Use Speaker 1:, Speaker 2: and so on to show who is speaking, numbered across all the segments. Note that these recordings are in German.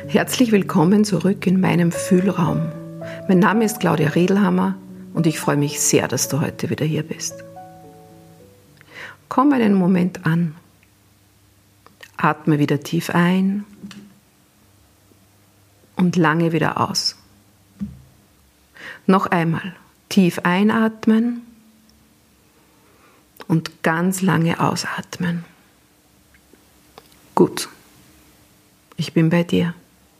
Speaker 1: Herzlich willkommen zurück in meinem Fühlraum. Mein Name ist Claudia Riedelhammer und ich freue mich sehr, dass du heute wieder hier bist. Komm einen Moment an. Atme wieder tief ein und lange wieder aus. Noch einmal tief einatmen und ganz lange ausatmen. Gut, ich bin bei dir.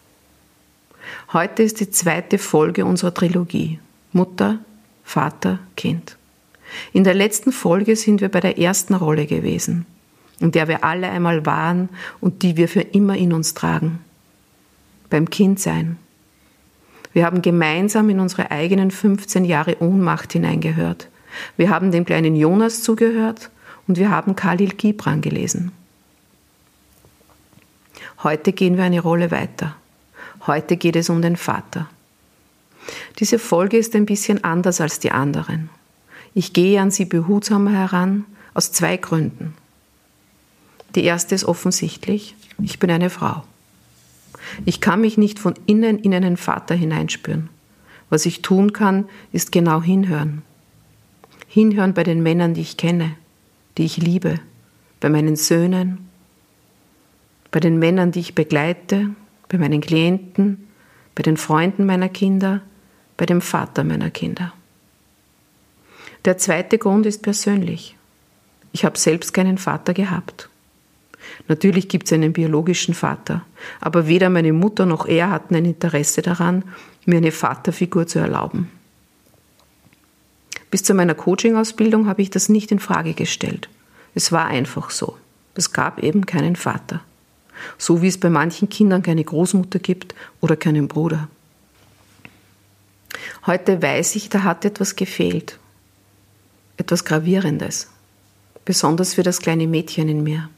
Speaker 1: Heute ist die zweite Folge unserer Trilogie Mutter, Vater, Kind. In der letzten Folge sind wir bei der ersten Rolle gewesen, in der wir alle einmal waren und die wir für immer in uns tragen. Beim Kindsein. Wir haben gemeinsam in unsere eigenen 15 Jahre Ohnmacht hineingehört. Wir haben dem kleinen Jonas zugehört und wir haben Khalil Gibran gelesen. Heute gehen wir eine Rolle weiter. Heute geht es um den Vater. Diese Folge ist ein bisschen anders als die anderen. Ich gehe an sie behutsamer heran, aus 2 Gründen. Die erste ist offensichtlich, ich bin eine Frau. Ich kann mich nicht von innen in einen Vater hineinspüren. Was ich tun kann, ist genau hinhören. Hinhören bei den Männern, die ich kenne, die ich liebe, bei meinen Söhnen, bei den Männern, die ich begleite, bei meinen Klienten, bei den Freunden meiner Kinder, bei dem Vater meiner Kinder. Der zweite Grund ist persönlich. Ich habe selbst keinen Vater gehabt. Natürlich gibt es einen biologischen Vater, aber weder meine Mutter noch er hatten ein Interesse daran, mir eine Vaterfigur zu erlauben. Bis zu meiner Coaching-Ausbildung habe ich das nicht in Frage gestellt. Es war einfach so. Es gab eben keinen Vater. So wie es bei manchen Kindern keine Großmutter gibt oder keinen Bruder. Heute weiß ich, da hat etwas gefehlt. Etwas Gravierendes. Besonders für das kleine Mädchen in mir.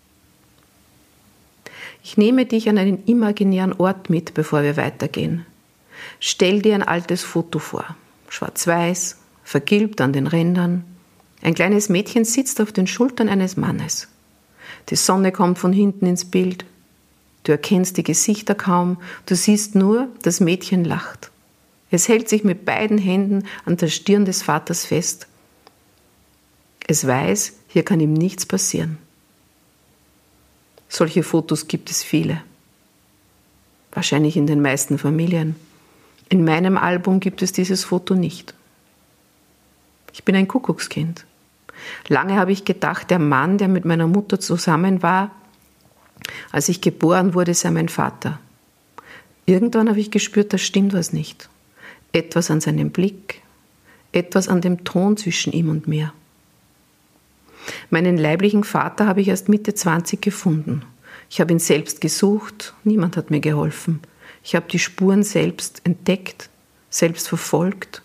Speaker 1: Ich nehme dich an einen imaginären Ort mit, bevor wir weitergehen. Stell dir ein altes Foto vor. Schwarz-weiß, vergilbt an den Rändern. Ein kleines Mädchen sitzt auf den Schultern eines Mannes. Die Sonne kommt von hinten ins Bild. Du erkennst die Gesichter kaum. Du siehst nur, das Mädchen lacht. Es hält sich mit beiden Händen an der Stirn des Vaters fest. Es weiß, hier kann ihm nichts passieren. Solche Fotos gibt es viele. Wahrscheinlich in den meisten Familien. In meinem Album gibt es dieses Foto nicht. Ich bin ein Kuckuckskind. Lange habe ich gedacht, der Mann, der mit meiner Mutter zusammen war, als ich geboren wurde, sei mein Vater. Irgendwann habe ich gespürt, da stimmt was nicht. Etwas an seinem Blick, etwas an dem Ton zwischen ihm und mir. Meinen leiblichen Vater habe ich erst Mitte 20 gefunden. Ich habe ihn selbst gesucht, niemand hat mir geholfen. Ich habe die Spuren selbst entdeckt, selbst verfolgt.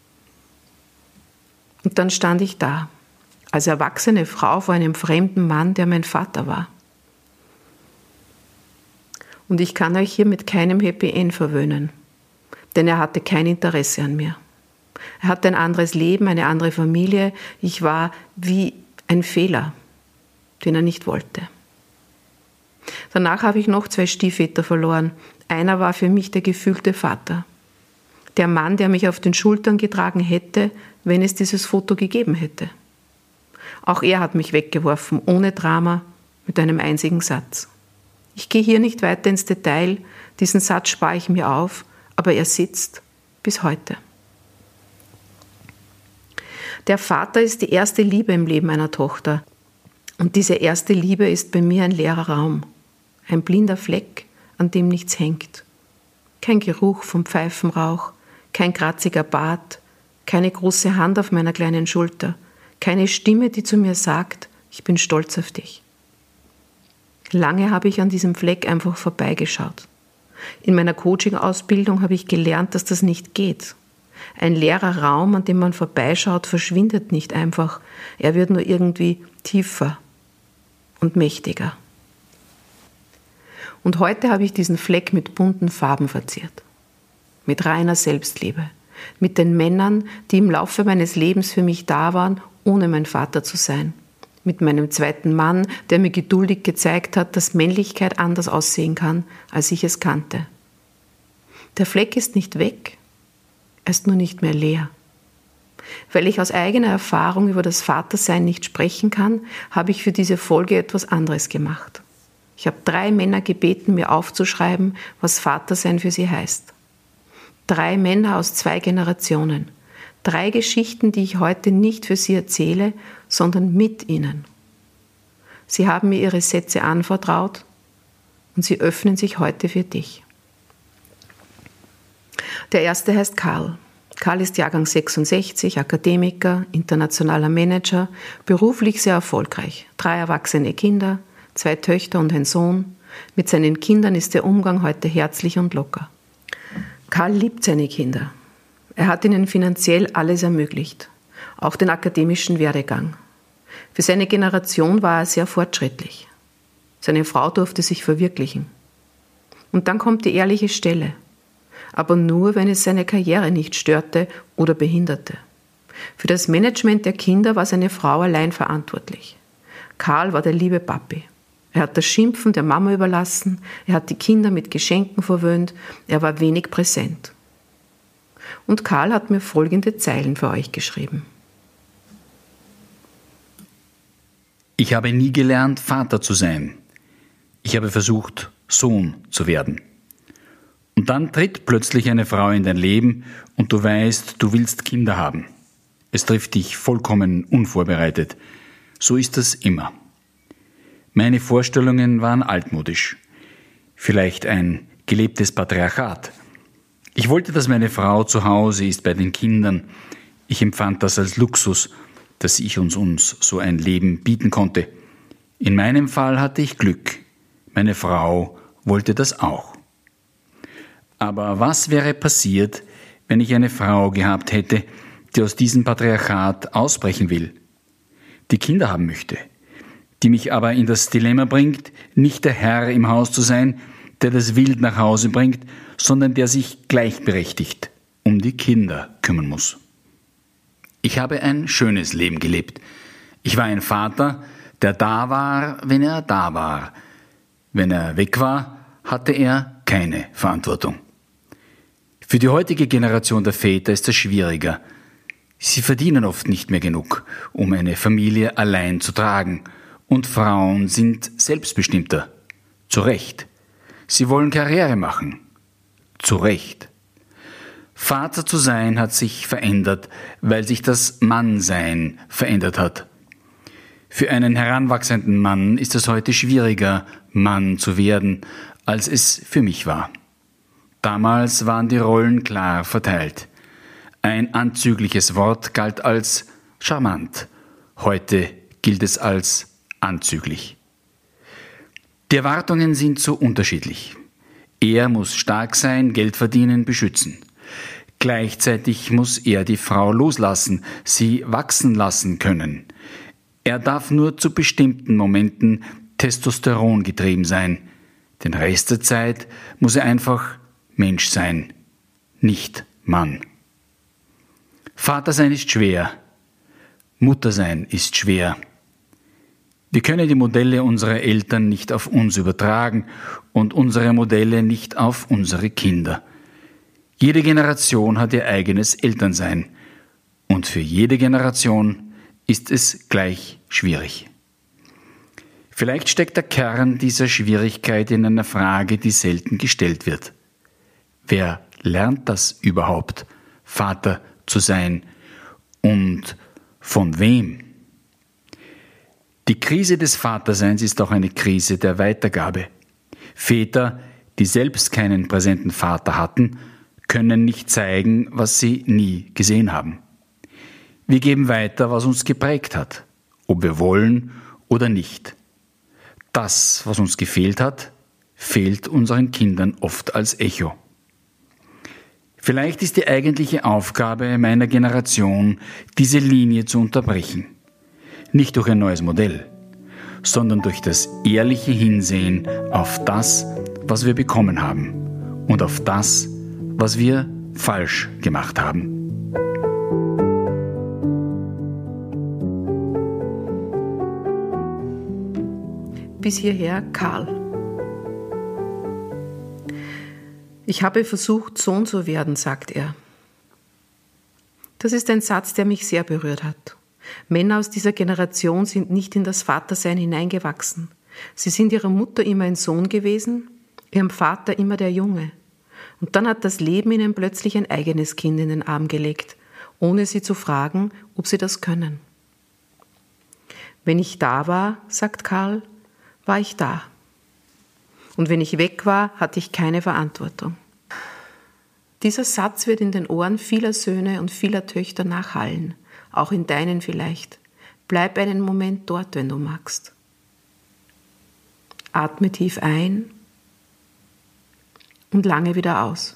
Speaker 1: Und dann stand ich da, als erwachsene Frau vor einem fremden Mann, der mein Vater war. Und ich kann euch hier mit keinem Happy End verwöhnen, denn er hatte kein Interesse an mir. Er hatte ein anderes Leben, eine andere Familie. Ich war wie ein Fehler, den er nicht wollte. Danach habe ich noch 2 Stiefväter verloren. Einer war für mich der gefühlte Vater. Der Mann, der mich auf den Schultern getragen hätte, wenn es dieses Foto gegeben hätte. Auch er hat mich weggeworfen, ohne Drama, mit einem einzigen Satz. Ich gehe hier nicht weiter ins Detail, diesen Satz spare ich mir auf, aber er sitzt bis heute. Der Vater ist die erste Liebe im Leben einer Tochter. Und diese erste Liebe ist bei mir ein leerer Raum, ein blinder Fleck, an dem nichts hängt. Kein Geruch vom Pfeifenrauch, kein kratziger Bart, keine große Hand auf meiner kleinen Schulter, keine Stimme, die zu mir sagt, ich bin stolz auf dich. Lange habe ich an diesem Fleck einfach vorbeigeschaut. In meiner Coaching-Ausbildung habe ich gelernt, dass das nicht geht. Ein leerer Raum, an dem man vorbeischaut, verschwindet nicht einfach. Er wird nur irgendwie tiefer und mächtiger. Und heute habe ich diesen Fleck mit bunten Farben verziert. Mit reiner Selbstliebe. Mit den Männern, die im Laufe meines Lebens für mich da waren, ohne mein Vater zu sein. Mit meinem zweiten Mann, der mir geduldig gezeigt hat, dass Männlichkeit anders aussehen kann, als ich es kannte. Der Fleck ist nicht weg, er ist nur nicht mehr leer. Weil ich aus eigener Erfahrung über das Vatersein nicht sprechen kann, habe ich für diese Folge etwas anderes gemacht. Ich habe 3 Männer gebeten, mir aufzuschreiben, was Vatersein für sie heißt. 3 Männer aus 2 Generationen. 3 Geschichten, die ich heute nicht für sie erzähle, sondern mit ihnen. Sie haben mir ihre Sätze anvertraut und sie öffnen sich heute für dich. Der erste heißt Karl. Karl ist Jahrgang 66, Akademiker, internationaler Manager, beruflich sehr erfolgreich. 3 erwachsene Kinder, 2 Töchter und ein Sohn. Mit seinen Kindern ist der Umgang heute herzlich und locker. Karl liebt seine Kinder. Er hat ihnen finanziell alles ermöglicht, auch den akademischen Werdegang. Für seine Generation war er sehr fortschrittlich. Seine Frau durfte sich verwirklichen. Und dann kommt die ehrliche Stelle. Aber nur, wenn es seine Karriere nicht störte oder behinderte. Für das Management der Kinder war seine Frau allein verantwortlich. Karl war der liebe Papi. Er hat das Schimpfen der Mama überlassen, er hat die Kinder mit Geschenken verwöhnt, er war wenig präsent. Und Karl hat mir folgende Zeilen für euch geschrieben.
Speaker 2: Ich habe nie gelernt, Vater zu sein. Ich habe versucht, Sohn zu werden. Und dann tritt plötzlich eine Frau in dein Leben und du weißt, du willst Kinder haben. Es trifft dich vollkommen unvorbereitet. So ist das immer. Meine Vorstellungen waren altmodisch. Vielleicht ein gelebtes Patriarchat. Ich wollte, dass meine Frau zu Hause ist bei den Kindern. Ich empfand das als Luxus, dass ich uns so ein Leben bieten konnte. In meinem Fall hatte ich Glück. Meine Frau wollte das auch. Aber was wäre passiert, wenn ich eine Frau gehabt hätte, die aus diesem Patriarchat ausbrechen will, die Kinder haben möchte, die mich aber in das Dilemma bringt, nicht der Herr im Haus zu sein, der das Wild nach Hause bringt, sondern der sich gleichberechtigt um die Kinder kümmern muss. Ich habe ein schönes Leben gelebt. Ich war ein Vater, der da war, wenn er da war. Wenn er weg war, hatte er keine Verantwortung. Für die heutige Generation der Väter ist das schwieriger. Sie verdienen oft nicht mehr genug, um eine Familie allein zu tragen. Und Frauen sind selbstbestimmter. Zu Recht. Sie wollen Karriere machen. Zu Recht. Vater zu sein hat sich verändert, weil sich das Mannsein verändert hat. Für einen heranwachsenden Mann ist es heute schwieriger, Mann zu werden, als es für mich war. Damals waren die Rollen klar verteilt. Ein anzügliches Wort galt als charmant. Heute gilt es als anzüglich. Die Erwartungen sind so unterschiedlich. Er muss stark sein, Geld verdienen, beschützen. Gleichzeitig muss er die Frau loslassen, sie wachsen lassen können. Er darf nur zu bestimmten Momenten Testosteron getrieben sein. Den Rest der Zeit muss er einfach Mensch sein, nicht Mann. Vater sein ist schwer, Mutter sein ist schwer. Wir können die Modelle unserer Eltern nicht auf uns übertragen und unsere Modelle nicht auf unsere Kinder. Jede Generation hat ihr eigenes Elternsein und für jede Generation ist es gleich schwierig. Vielleicht steckt der Kern dieser Schwierigkeit in einer Frage, die selten gestellt wird. Wer lernt das überhaupt, Vater zu sein und von wem? Die Krise des Vaterseins ist auch eine Krise der Weitergabe. Väter, die selbst keinen präsenten Vater hatten, können nicht zeigen, was sie nie gesehen haben. Wir geben weiter, was uns geprägt hat, ob wir wollen oder nicht. Das, was uns gefehlt hat, fehlt unseren Kindern oft als Echo. Vielleicht ist die eigentliche Aufgabe meiner Generation, diese Linie zu unterbrechen. Nicht durch ein neues Modell, sondern durch das ehrliche Hinsehen auf das, was wir bekommen haben und auf das, was wir falsch gemacht haben.
Speaker 1: Bis hierher Karl. Ich habe versucht, Sohn zu werden, sagt er. Das ist ein Satz, der mich sehr berührt hat. Männer aus dieser Generation sind nicht in das Vatersein hineingewachsen. Sie sind ihrer Mutter immer ein Sohn gewesen, ihrem Vater immer der Junge. Und dann hat das Leben ihnen plötzlich ein eigenes Kind in den Arm gelegt, ohne sie zu fragen, ob sie das können. Wenn ich da war, sagt Karl, war ich da. Und wenn ich weg war, hatte ich keine Verantwortung. Dieser Satz wird in den Ohren vieler Söhne und vieler Töchter nachhallen, auch in deinen vielleicht. Bleib einen Moment dort, wenn du magst. Atme tief ein und lange wieder aus.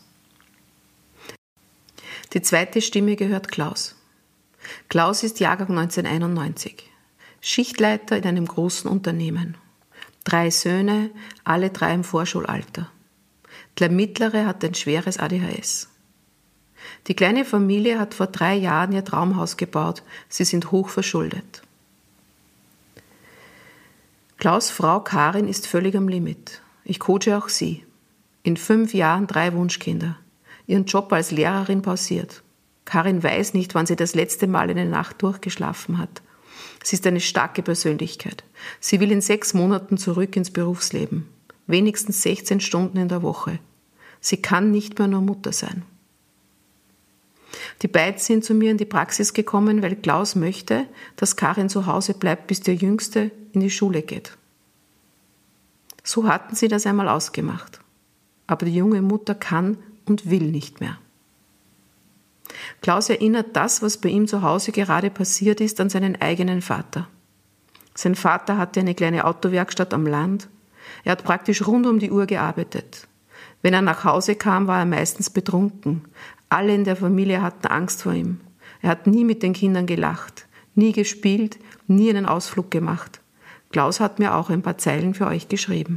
Speaker 1: Die zweite Stimme gehört Klaus. Klaus ist Jahrgang 1991, Schichtleiter in einem großen Unternehmen. 3 Söhne, alle 3 im Vorschulalter. Der mittlere hat ein schweres ADHS. Die kleine Familie hat vor 3 Jahren ihr Traumhaus gebaut. Sie sind hoch verschuldet. Klaus' Frau Karin ist völlig am Limit. Ich coache auch sie. In 5 Jahren 3 Wunschkinder. Ihren Job als Lehrerin pausiert. Karin weiß nicht, wann sie das letzte Mal eine Nacht durchgeschlafen hat. Sie ist eine starke Persönlichkeit. Sie will in 6 Monaten zurück ins Berufsleben. Wenigstens 16 Stunden in der Woche. Sie kann nicht mehr nur Mutter sein. Die beiden sind zu mir in die Praxis gekommen, weil Klaus möchte, dass Karin zu Hause bleibt, bis der Jüngste in die Schule geht. So hatten sie das einmal ausgemacht. Aber die junge Mutter kann und will nicht mehr. Klaus erinnert das, was bei ihm zu Hause gerade passiert ist, an seinen eigenen Vater. Sein Vater hatte eine kleine Autowerkstatt am Land. Er hat praktisch rund um die Uhr gearbeitet. Wenn er nach Hause kam, war er meistens betrunken. Alle in der Familie hatten Angst vor ihm. Er hat nie mit den Kindern gelacht, nie gespielt, nie einen Ausflug gemacht. Klaus hat mir auch ein paar Zeilen für euch geschrieben.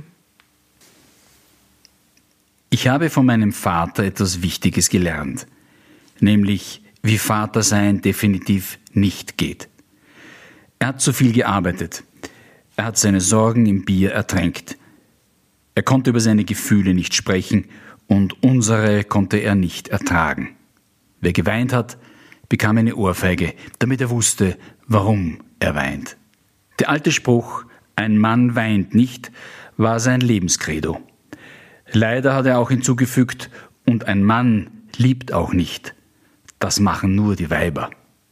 Speaker 2: Ich habe von meinem Vater etwas Wichtiges gelernt, nämlich wie Vatersein definitiv nicht geht. Er hat zu viel gearbeitet. Er hat seine Sorgen im Bier ertränkt. Er konnte über seine Gefühle nicht sprechen und unsere konnte er nicht ertragen. Wer geweint hat, bekam eine Ohrfeige, damit er wusste, warum er weint. Der alte Spruch, ein Mann weint nicht, war sein Lebenskredo. Leider hat er auch hinzugefügt, und ein Mann liebt auch nicht. Das machen nur die Weiber.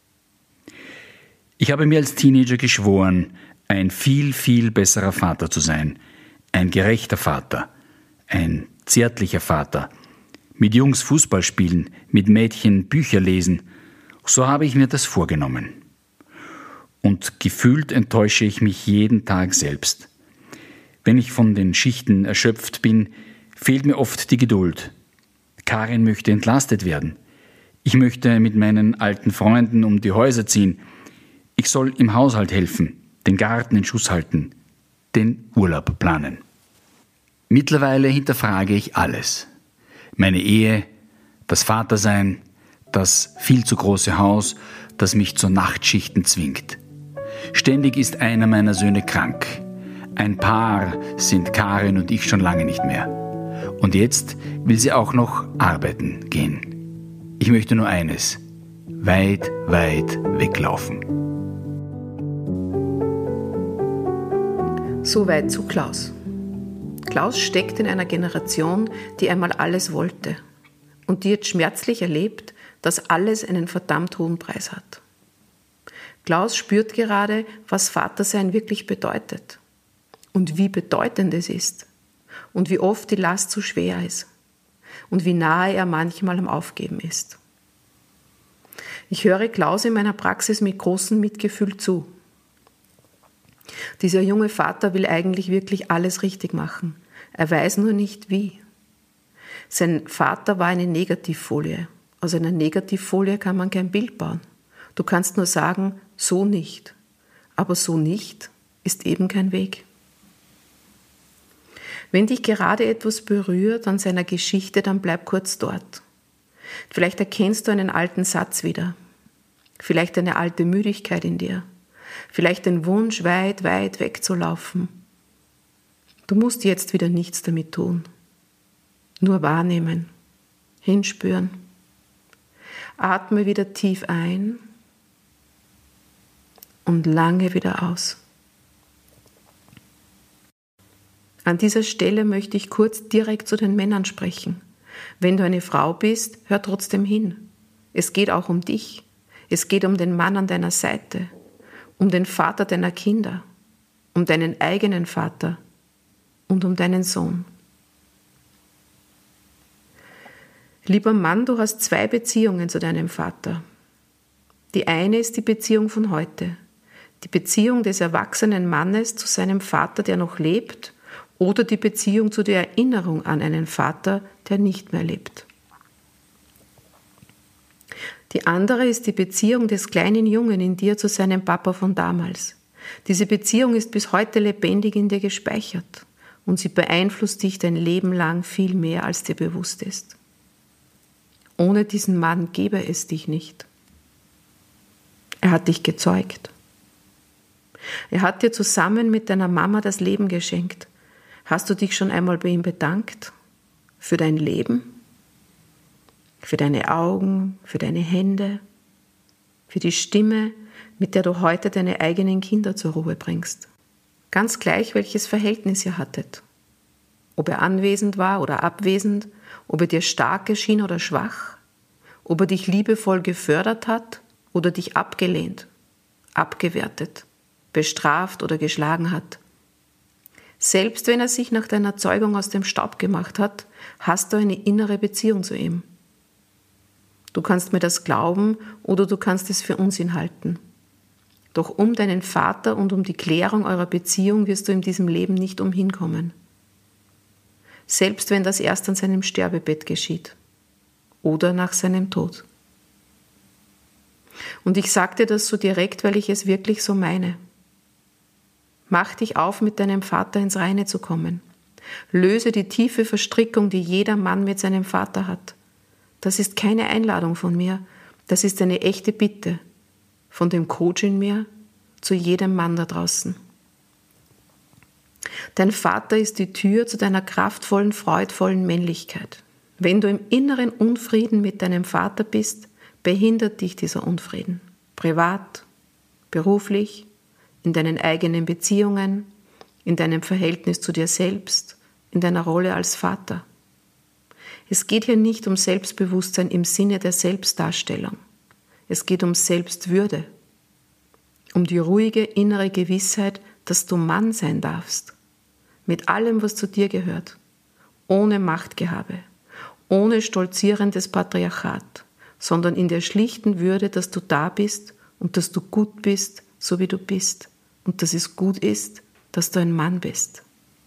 Speaker 2: Ich habe mir als Teenager geschworen, ein viel, viel besserer Vater zu sein. Ein gerechter Vater, ein zärtlicher Vater. Mit Jungs Fußball spielen, mit Mädchen Bücher lesen. So habe ich mir das vorgenommen. Und gefühlt enttäusche ich mich jeden Tag selbst. Wenn ich von den Schichten erschöpft bin, fehlt mir oft die Geduld. Karin möchte entlastet werden. Ich möchte mit meinen alten Freunden um die Häuser ziehen. Ich soll im Haushalt helfen, den Garten in Schuss halten, den Urlaub planen. Mittlerweile hinterfrage ich alles. Meine Ehe, das Vatersein, das viel zu große Haus, das mich zu Nachtschichten zwingt. Ständig ist einer meiner Söhne krank. Ein Paar sind Karin und ich schon lange nicht mehr. Und jetzt will sie auch noch arbeiten gehen. Ich möchte nur eines: weit, weit weglaufen.
Speaker 1: Soweit zu Klaus. Klaus steckt in einer Generation, die einmal alles wollte und die jetzt schmerzlich erlebt, dass alles einen verdammt hohen Preis hat. Klaus spürt gerade, was Vatersein wirklich bedeutet und wie bedeutend es ist und wie oft die Last zu schwer ist und wie nahe er manchmal am Aufgeben ist. Ich höre Klaus in meiner Praxis mit großem Mitgefühl zu. Dieser junge Vater will eigentlich wirklich alles richtig machen. Er weiß nur nicht wie. Sein Vater war eine Negativfolie. Aus einer Negativfolie kann man kein Bild bauen. Du kannst nur sagen, so nicht. Aber so nicht ist eben kein Weg. Wenn dich gerade etwas berührt an seiner Geschichte, dann bleib kurz dort. Vielleicht erkennst du einen alten Satz wieder. Vielleicht eine alte Müdigkeit in dir. Vielleicht den Wunsch, weit, weit wegzulaufen. Du musst jetzt wieder nichts damit tun. Nur wahrnehmen, hinspüren. Atme wieder tief ein und lange wieder aus. An dieser Stelle möchte ich kurz direkt zu den Männern sprechen. Wenn du eine Frau bist, hör trotzdem hin. Es geht auch um dich. Es geht um den Mann an deiner Seite, um den Vater deiner Kinder, um deinen eigenen Vater und um deinen Sohn. Lieber Mann, du hast 2 Beziehungen zu deinem Vater. Die eine ist die Beziehung von heute, die Beziehung des erwachsenen Mannes zu seinem Vater, der noch lebt, oder die Beziehung zu der Erinnerung an einen Vater, der nicht mehr lebt. Die andere ist die Beziehung des kleinen Jungen in dir zu seinem Papa von damals. Diese Beziehung ist bis heute lebendig in dir gespeichert und sie beeinflusst dich dein Leben lang viel mehr, als dir bewusst ist. Ohne diesen Mann gäbe es dich nicht. Er hat dich gezeugt. Er hat dir zusammen mit deiner Mama das Leben geschenkt. Hast du dich schon einmal bei ihm bedankt? Für dein Leben? Für deine Augen? Für deine Hände? Für die Stimme, mit der du heute deine eigenen Kinder zur Ruhe bringst? Ganz gleich, welches Verhältnis ihr hattet. Ob er anwesend war oder abwesend, ob er dir stark erschien oder schwach, ob er dich liebevoll gefördert hat oder dich abgelehnt, abgewertet, bestraft oder geschlagen hat. Selbst wenn er sich nach deiner Zeugung aus dem Staub gemacht hat, hast du eine innere Beziehung zu ihm. Du kannst mir das glauben oder du kannst es für Unsinn halten. Doch um deinen Vater und um die Klärung eurer Beziehung wirst du in diesem Leben nicht umhinkommen. Selbst wenn das erst an seinem Sterbebett geschieht oder nach seinem Tod. Und ich sage dir das so direkt, weil ich es wirklich so meine. Mach dich auf, mit deinem Vater ins Reine zu kommen. Löse die tiefe Verstrickung, die jeder Mann mit seinem Vater hat. Das ist keine Einladung von mir, das ist eine echte Bitte von dem Coach in mir zu jedem Mann da draußen. Dein Vater ist die Tür zu deiner kraftvollen, freudvollen Männlichkeit. Wenn du im inneren Unfrieden mit deinem Vater bist, behindert dich dieser Unfrieden. Privat, beruflich, in deinen eigenen Beziehungen, in deinem Verhältnis zu dir selbst, in deiner Rolle als Vater. Es geht hier nicht um Selbstbewusstsein im Sinne der Selbstdarstellung. Es geht um Selbstwürde, um die ruhige innere Gewissheit, dass du Mann sein darfst, mit allem, was zu dir gehört, ohne Machtgehabe, ohne stolzierendes Patriarchat, sondern in der schlichten Würde, dass du da bist und dass du gut bist, so wie du bist, und dass es gut ist, dass du ein Mann bist.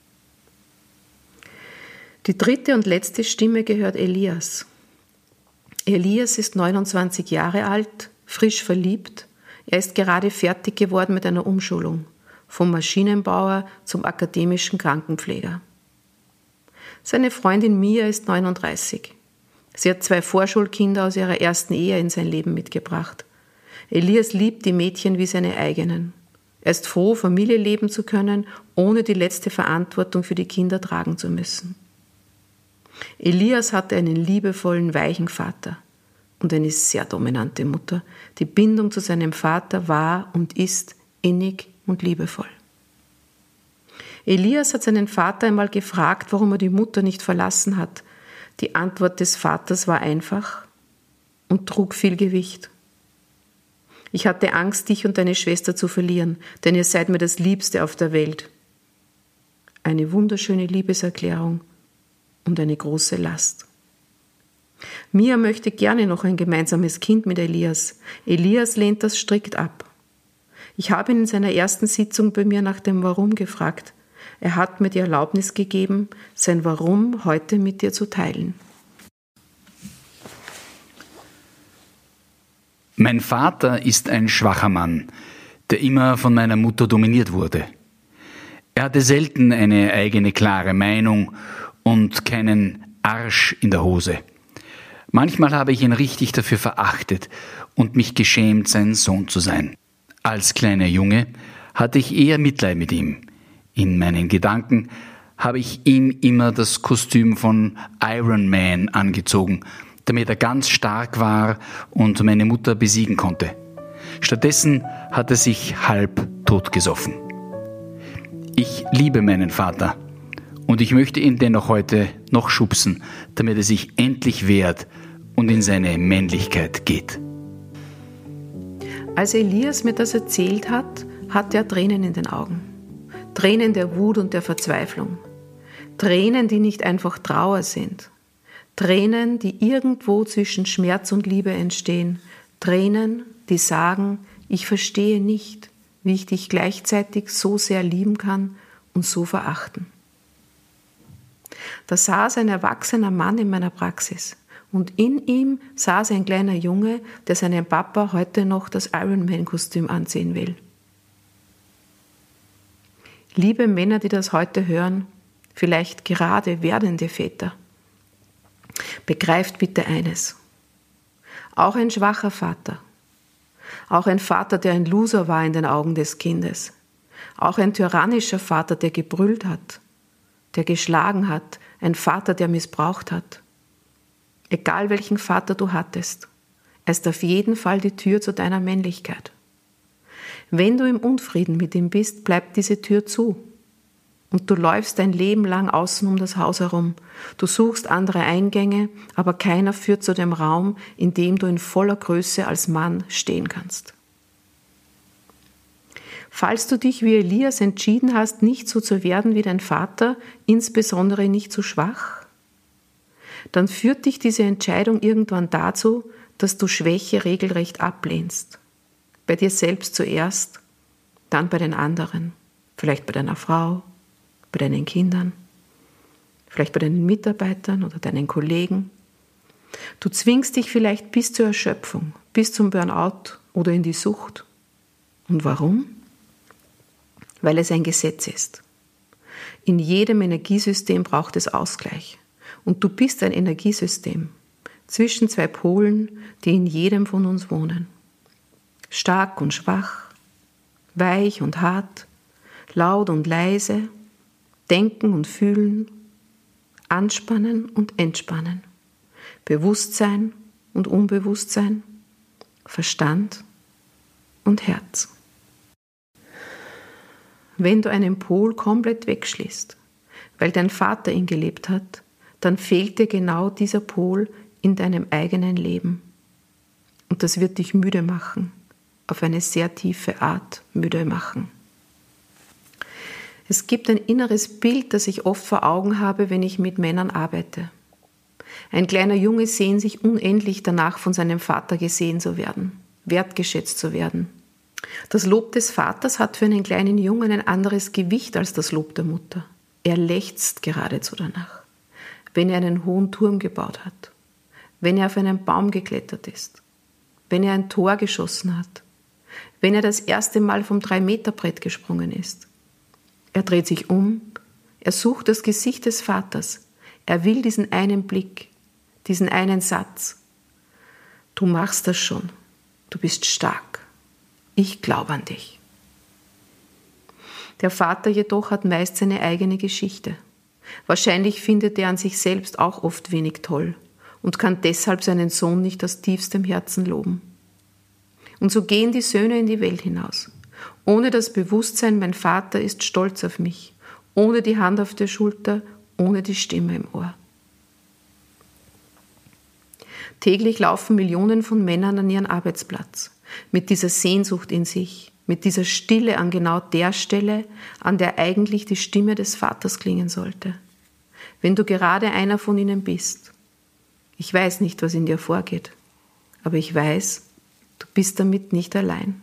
Speaker 1: Die 3. und letzte Stimme gehört Elias. Elias ist 29 Jahre alt, frisch verliebt. Er ist gerade fertig geworden mit einer Umschulung, vom Maschinenbauer zum akademischen Krankenpfleger. Seine Freundin Mia ist 39. Sie hat 2 Vorschulkinder aus ihrer ersten Ehe in sein Leben mitgebracht. Elias liebt die Mädchen wie seine eigenen. Er ist froh, Familie leben zu können, ohne die letzte Verantwortung für die Kinder tragen zu müssen. Elias hatte einen liebevollen, weichen Vater und eine sehr dominante Mutter. Die Bindung zu seinem Vater war und ist innig und liebevoll. Elias hat seinen Vater einmal gefragt, warum er die Mutter nicht verlassen hat. Die Antwort des Vaters war einfach und trug viel Gewicht. Ich hatte Angst, dich und deine Schwester zu verlieren, denn ihr seid mir das Liebste auf der Welt. Eine wunderschöne Liebeserklärung und eine große Last. Mia möchte gerne noch ein gemeinsames Kind mit Elias. Elias lehnt das strikt ab. Ich habe ihn in seiner ersten Sitzung bei mir nach dem Warum gefragt. Er hat mir die Erlaubnis gegeben, sein Warum heute mit dir zu teilen.
Speaker 2: Mein Vater ist ein schwacher Mann, der immer von meiner Mutter dominiert wurde. Er hatte selten eine eigene klare Meinung und keinen Arsch in der Hose. Manchmal habe ich ihn richtig dafür verachtet und mich geschämt, sein Sohn zu sein. Als kleiner Junge hatte ich eher Mitleid mit ihm. In meinen Gedanken habe ich ihm immer das Kostüm von Iron Man angezogen, damit er ganz stark war und meine Mutter besiegen konnte. Stattdessen hat er sich halb totgesoffen. Ich liebe meinen Vater und ich möchte ihn dennoch heute noch schubsen, damit er sich endlich wehrt und in seine Männlichkeit geht.
Speaker 1: Als Elias mir das erzählt hat, hatte er Tränen in den Augen. Tränen der Wut und der Verzweiflung. Tränen, die nicht einfach Trauer sind. Tränen, die irgendwo zwischen Schmerz und Liebe entstehen. Tränen, die sagen, ich verstehe nicht, wie ich dich gleichzeitig so sehr lieben kann und so verachten. Da saß ein erwachsener Mann in meiner Praxis und in ihm saß ein kleiner Junge, der seinem Papa heute noch das Ironman-Kostüm anziehen will. Liebe Männer, die das heute hören, vielleicht gerade werdende Väter, begreift bitte eines. Auch ein schwacher Vater, auch ein Vater, der ein Loser war in den Augen des Kindes, auch ein tyrannischer Vater, der gebrüllt hat, der geschlagen hat, ein Vater, der missbraucht hat. Egal welchen Vater du hattest, er ist auf jeden Fall die Tür zu deiner Männlichkeit. Wenn du im Unfrieden mit ihm bist, bleibt diese Tür zu. Und du läufst dein Leben lang außen um das Haus herum. Du suchst andere Eingänge, aber keiner führt zu dem Raum, in dem du in voller Größe als Mann stehen kannst. Falls du dich wie Elias entschieden hast, nicht so zu werden wie dein Vater, insbesondere nicht zu schwach, dann führt dich diese Entscheidung irgendwann dazu, dass du Schwäche regelrecht ablehnst. Bei dir selbst zuerst, dann bei den anderen, vielleicht bei deiner Frau, bei deinen Kindern, vielleicht bei deinen Mitarbeitern oder deinen Kollegen. Du zwingst dich vielleicht bis zur Erschöpfung, bis zum Burnout oder in die Sucht. Und warum? Weil es ein Gesetz ist. In jedem Energiesystem braucht es Ausgleich. Und du bist ein Energiesystem zwischen zwei Polen, die in jedem von uns wohnen. Stark und schwach, weich und hart, laut und leise, denken und fühlen, anspannen und entspannen, Bewusstsein und Unbewusstsein, Verstand und Herz. Wenn du einen Pol komplett wegschließt, weil dein Vater ihn gelebt hat, dann fehlt dir genau dieser Pol in deinem eigenen Leben. Und das wird dich müde machen, auf eine sehr tiefe Art müde machen. Es gibt ein inneres Bild, das ich oft vor Augen habe, wenn ich mit Männern arbeite. Ein kleiner Junge sehnt sich unendlich danach, von seinem Vater gesehen zu werden, wertgeschätzt zu werden. Das Lob des Vaters hat für einen kleinen Jungen ein anderes Gewicht als das Lob der Mutter. Er lechzt geradezu danach, wenn er einen hohen Turm gebaut hat, wenn er auf einen Baum geklettert ist, wenn er ein Tor geschossen hat, wenn er das erste Mal vom 3-Meter-Brett gesprungen ist. Er dreht sich um, er sucht das Gesicht des Vaters, er will diesen einen Blick, diesen einen Satz. Du machst das schon, du bist stark, ich glaube an dich. Der Vater jedoch hat meist seine eigene Geschichte. Wahrscheinlich findet er an sich selbst auch oft wenig toll und kann deshalb seinen Sohn nicht aus tiefstem Herzen loben. Und so gehen die Söhne in die Welt hinaus, ohne das Bewusstsein, mein Vater ist stolz auf mich, ohne die Hand auf der Schulter, ohne die Stimme im Ohr. Täglich laufen Millionen von Männern an ihren Arbeitsplatz, mit dieser Sehnsucht in sich, mit dieser Stille an genau der Stelle, an der eigentlich die Stimme des Vaters klingen sollte. Wenn du gerade einer von ihnen bist. Ich weiß nicht, was in dir vorgeht, aber ich weiß, du bist damit nicht allein.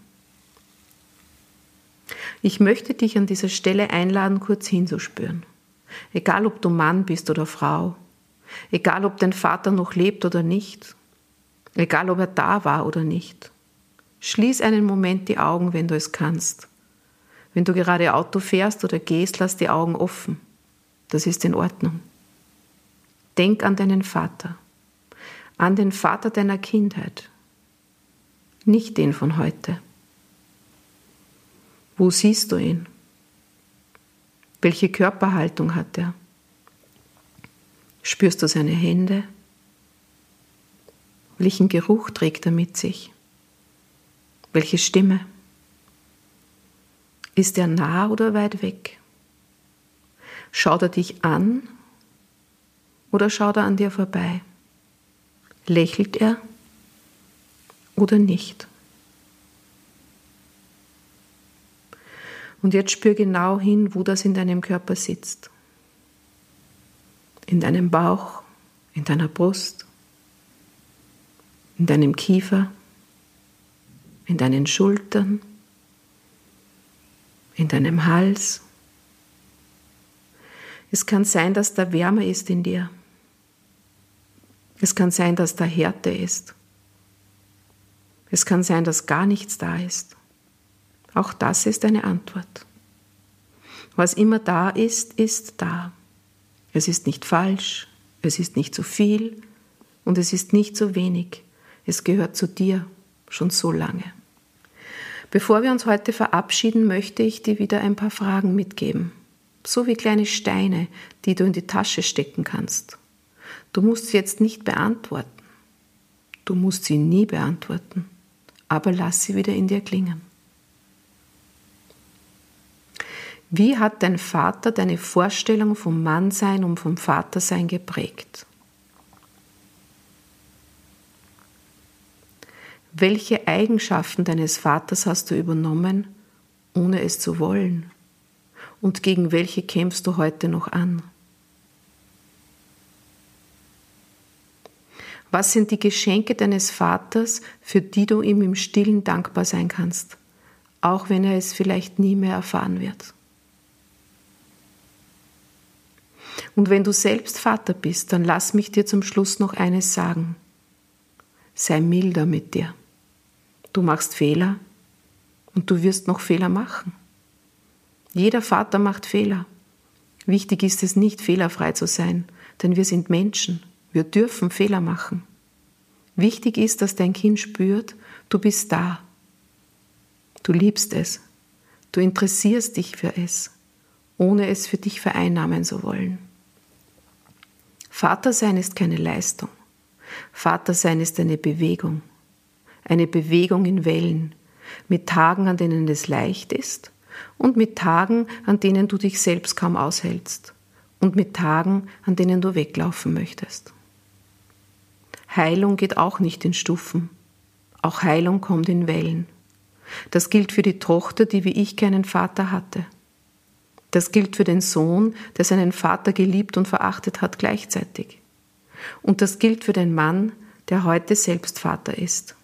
Speaker 1: Ich möchte dich an dieser Stelle einladen, kurz hinzuspüren. Egal, ob du Mann bist oder Frau, egal, ob dein Vater noch lebt oder nicht, egal, ob er da war oder nicht. Schließ einen Moment die Augen, wenn du es kannst. Wenn du gerade Auto fährst oder gehst, lass die Augen offen. Das ist in Ordnung. Denk an deinen Vater, an den Vater deiner Kindheit, nicht den von heute. Wo siehst du ihn? Welche Körperhaltung hat er? Spürst du seine Hände? Welchen Geruch trägt er mit sich? Welche Stimme? Ist er nah oder weit weg? Schaut er dich an oder schaut er an dir vorbei? Lächelt er oder nicht? Und jetzt spür genau hin, wo das in deinem Körper sitzt. In deinem Bauch, in deiner Brust, in deinem Kiefer, in deinen Schultern, in deinem Hals. Es kann sein, dass da Wärme ist in dir. Es kann sein, dass da Härte ist. Es kann sein, dass gar nichts da ist. Auch das ist eine Antwort. Was immer da ist, ist da. Es ist nicht falsch, es ist nicht zu viel und es ist nicht zu wenig. Es gehört zu dir schon so lange. Bevor wir uns heute verabschieden, möchte ich dir wieder ein paar Fragen mitgeben. So wie kleine Steine, die du in die Tasche stecken kannst. Du musst sie jetzt nicht beantworten. Du musst sie nie beantworten. Aber lass sie wieder in dir klingen. Wie hat dein Vater deine Vorstellung vom Mannsein und vom Vatersein geprägt? Welche Eigenschaften deines Vaters hast du übernommen, ohne es zu wollen? Und gegen welche kämpfst du heute noch an? Was sind die Geschenke deines Vaters, für die du ihm im Stillen dankbar sein kannst, auch wenn er es vielleicht nie mehr erfahren wird? Und wenn du selbst Vater bist, dann lass mich dir zum Schluss noch eines sagen. Sei milder mit dir. Du machst Fehler und du wirst noch Fehler machen. Jeder Vater macht Fehler. Wichtig ist es nicht, fehlerfrei zu sein, denn wir sind Menschen. Wir dürfen Fehler machen. Wichtig ist, dass dein Kind spürt, du bist da. Du liebst es. Du interessierst dich für es, ohne es für dich vereinnahmen zu wollen. Vatersein ist keine Leistung. Vatersein ist eine Bewegung in Wellen, mit Tagen, an denen es leicht ist und mit Tagen, an denen du dich selbst kaum aushältst und mit Tagen, an denen du weglaufen möchtest. Heilung geht auch nicht in Stufen. Auch Heilung kommt in Wellen. Das gilt für die Tochter, die wie ich keinen Vater hatte. Das gilt für den Sohn, der seinen Vater geliebt und verachtet hat gleichzeitig. Und das gilt für den Mann, der heute selbst Vater ist.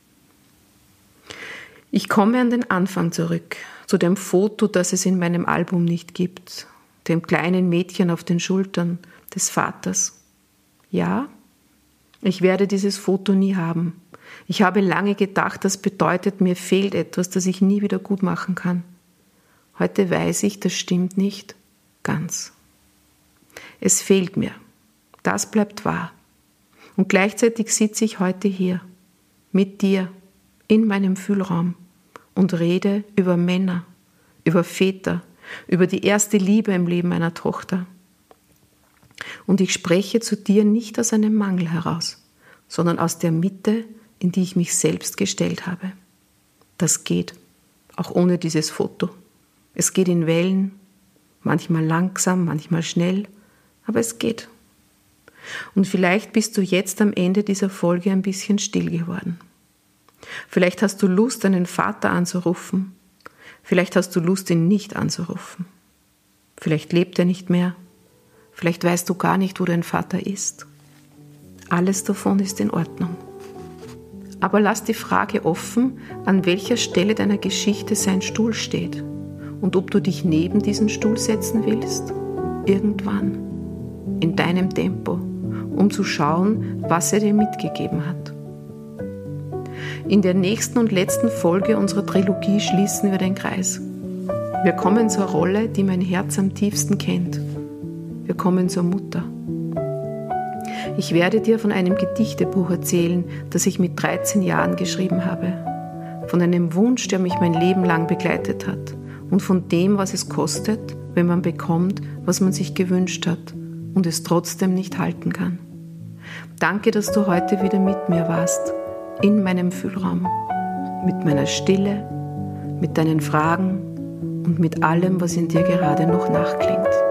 Speaker 1: Ich komme an den Anfang zurück, zu dem Foto, das es in meinem Album nicht gibt, dem kleinen Mädchen auf den Schultern des Vaters. Ja, ich werde dieses Foto nie haben. Ich habe lange gedacht, das bedeutet, mir fehlt etwas, das ich nie wieder gut machen kann. Heute weiß ich, das stimmt nicht ganz. Es fehlt mir. Das bleibt wahr. Und gleichzeitig sitze ich heute hier, mit dir, in meinem Fühlraum und rede über Männer, über Väter, über die erste Liebe im Leben einer Tochter. Und ich spreche zu dir nicht aus einem Mangel heraus, sondern aus der Mitte, in die ich mich selbst gestellt habe. Das geht, auch ohne dieses Foto. Es geht in Wellen, manchmal langsam, manchmal schnell, aber es geht. Und vielleicht bist du jetzt am Ende dieser Folge ein bisschen still geworden. Vielleicht hast du Lust, einen Vater anzurufen. Vielleicht hast du Lust, ihn nicht anzurufen. Vielleicht lebt er nicht mehr. Vielleicht weißt du gar nicht, wo dein Vater ist. Alles davon ist in Ordnung. Aber lass die Frage offen, an welcher Stelle deiner Geschichte sein Stuhl steht und ob du dich neben diesen Stuhl setzen willst. Irgendwann. In deinem Tempo, um zu schauen, was er dir mitgegeben hat. In der nächsten und letzten Folge unserer Trilogie schließen wir den Kreis. Wir kommen zur Rolle, die mein Herz am tiefsten kennt. Wir kommen zur Mutter. Ich werde dir von einem Gedichtebuch erzählen, das ich mit 13 Jahren geschrieben habe. Von einem Wunsch, der mich mein Leben lang begleitet hat. Und von dem, was es kostet, wenn man bekommt, was man sich gewünscht hat und es trotzdem nicht halten kann. Danke, dass du heute wieder mit mir warst, in meinem Fühlraum, mit meiner Stille, mit deinen Fragen und mit allem, was in dir gerade noch nachklingt.